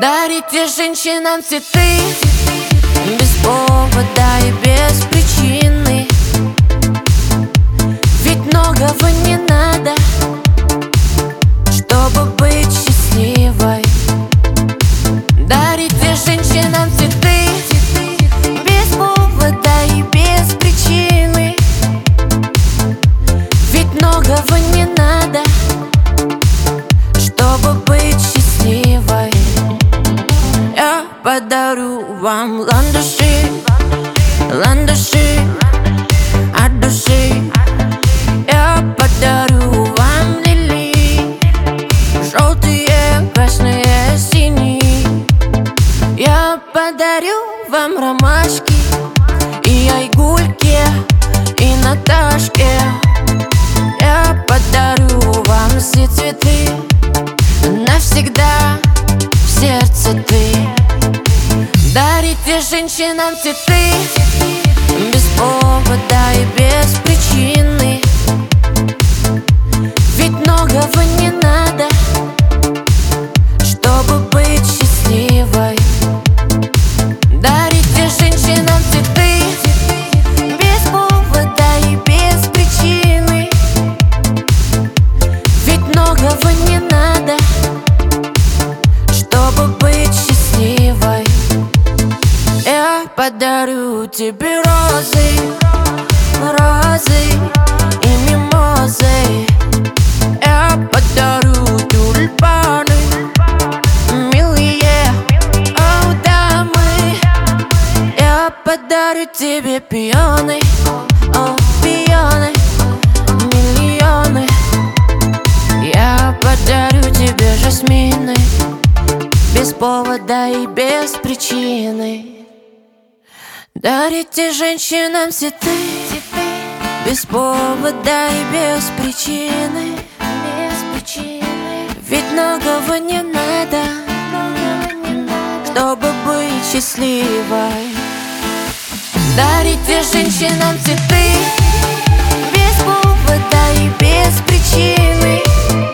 Дарите женщинам цветы без повода и без причины. Ведь многого не надо, чтобы быть счастливой. Дарите женщинам цветы без повода и без причины. Ведь многого не надо, чтобы быть счастливой. Я подарю вам ландыши, ландыши от души. Я подарю вам лилии, желтые, красные, синие. Я подарю вам ромашки и айгульки, и Наташке. Я подарю вам все цветы, навсегда в сердце ты. Дарите женщинам цветы без повода и без причины. Ведь многого не надо, чтобы быть счастливой. Дарите женщинам цветы без повода и без причины. Ведь многого не надо, чтобы быть счастливой. Я подарю тебе розы, розы и мимозы. Я подарю тюльпаны, милые, о, дамы. Я подарю тебе пионы, о, пионы, миллионы. Я подарю тебе жасмины без повода и без причины. Дарите женщинам цветы без повода и без причины. Ведь многого не надо, чтобы быть счастливой. Дарите женщинам цветы без повода и без причины.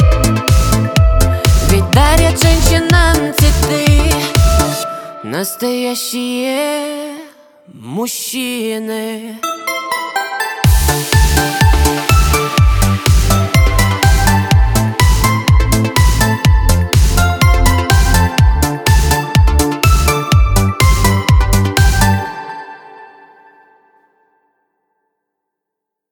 Ведь дарят женщинам цветы настоящие мужчины.